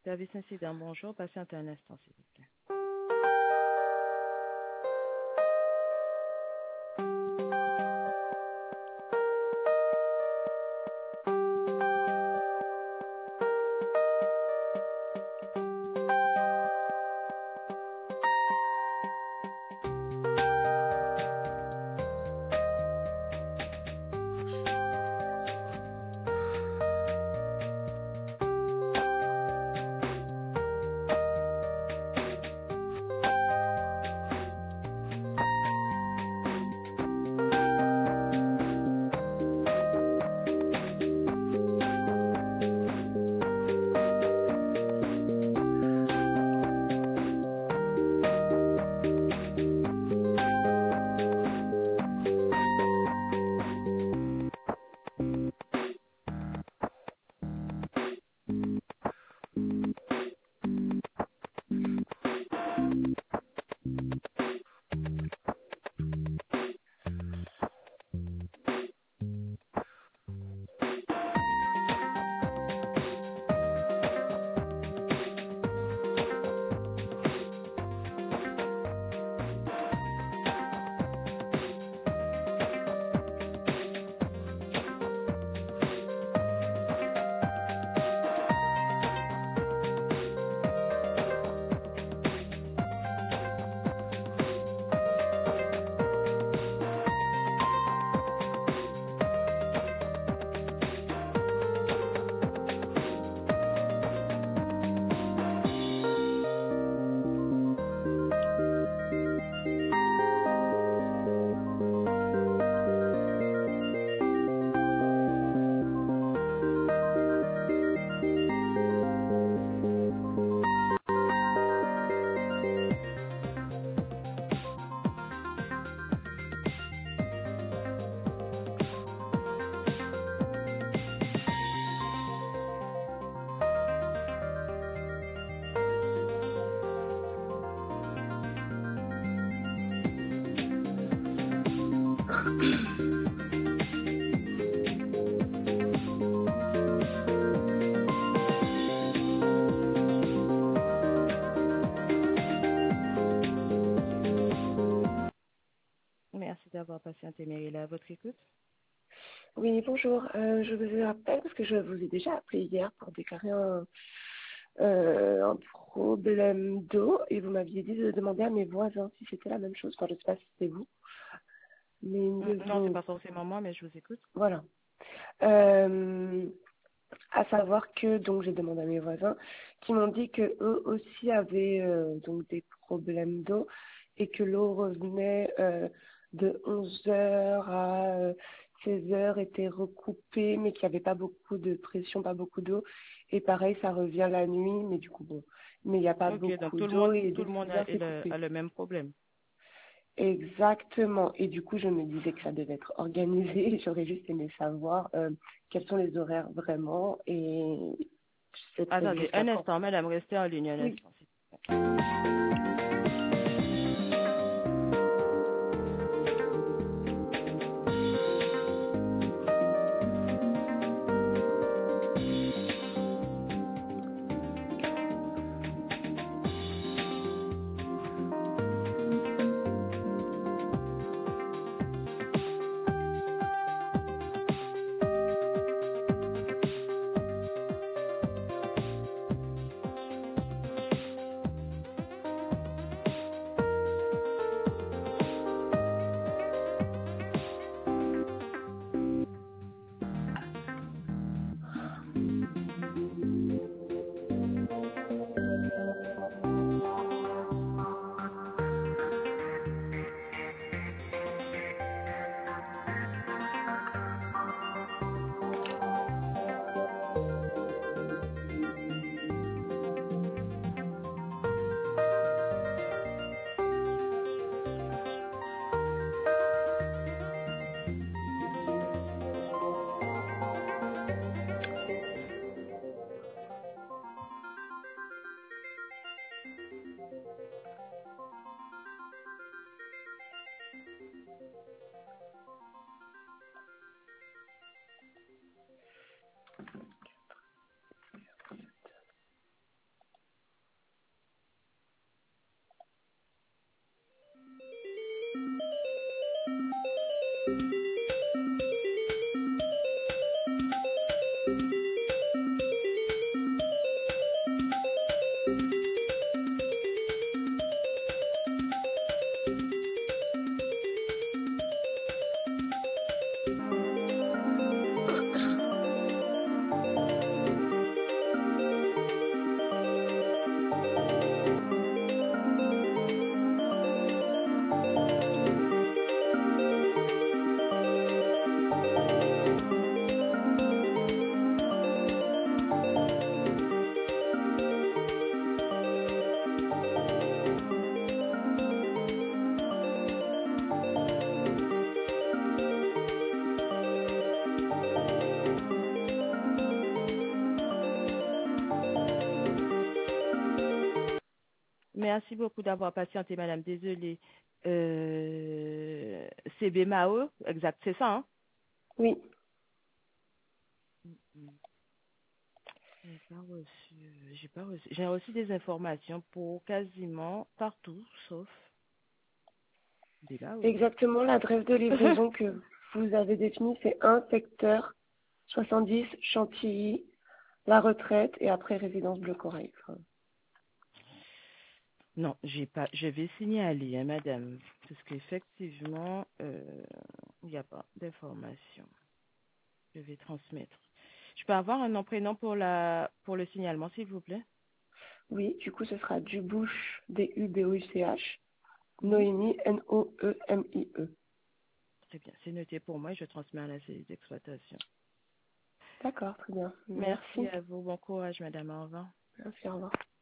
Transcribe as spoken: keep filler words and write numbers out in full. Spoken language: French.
Service incident, bonjour. Patientez un instant, s'il vous plaît. Merci d'avoir patienté, Mérila. À votre écoute. Oui, bonjour. Euh, je vous appelle parce que je vous ai déjà appelé hier pour déclarer un, euh, un problème d'eau et vous m'aviez dit de demander à mes voisins si c'était la même chose. Enfin, je ne sais pas si c'était vous. Mais Mm, Non, c'est bon, pas forcément moi, mais je vous écoute. voilà. Euh, à savoir que donc j'ai demandé à mes voisins qui m'ont dit que eux aussi avaient euh, donc des problèmes d'eau et que l'eau revenait euh, de onze heures à euh, seize heures, était recoupée, mais qu'il n'y avait pas beaucoup de pression, pas beaucoup d'eau. Et pareil, ça revient la nuit, mais du coup bon, mais il n'y a pas Ok, donc beaucoup tout le d'eau monde, et tout dès le monde seize a, heures, a c'est le, coupé. a le même problème. Exactement. Et du coup, je me disais que ça devait être organisé. Et j'aurais juste aimé savoir euh, quels sont les horaires vraiment. Et je sais Attendez, jusqu'à un quand. instant, madame, restez en ligne un Oui. instant. merci beaucoup d'avoir patienté, madame. Désolée. Euh, C B M A O, exact, c'est ça, hein? Oui, J'ai pas reçu, euh, j'ai pas reçu, j'ai reçu des informations pour quasiment partout, sauf des là, oui. exactement l'adresse de livraison que vous avez définie, c'est un secteur soixante-dix Chantilly, la retraite et après résidence Bleu Corail. Enfin, Non, j'ai pas, je vais signaler, hein, madame, parce qu'effectivement, euh, il n'y a pas d'information. Je vais transmettre. Je peux avoir un nom prénom pour la, pour le signalement, s'il vous plaît? oui, du coup, ce sera Dubouche, D U B O U C H, Mhm. Noémie, N O E M I E. Très bien, c'est noté pour moi et je transmets à la cellule d'exploitation. D'accord, très bien. Merci Merci. à vous, bon courage, madame, au revoir. Merci, au revoir.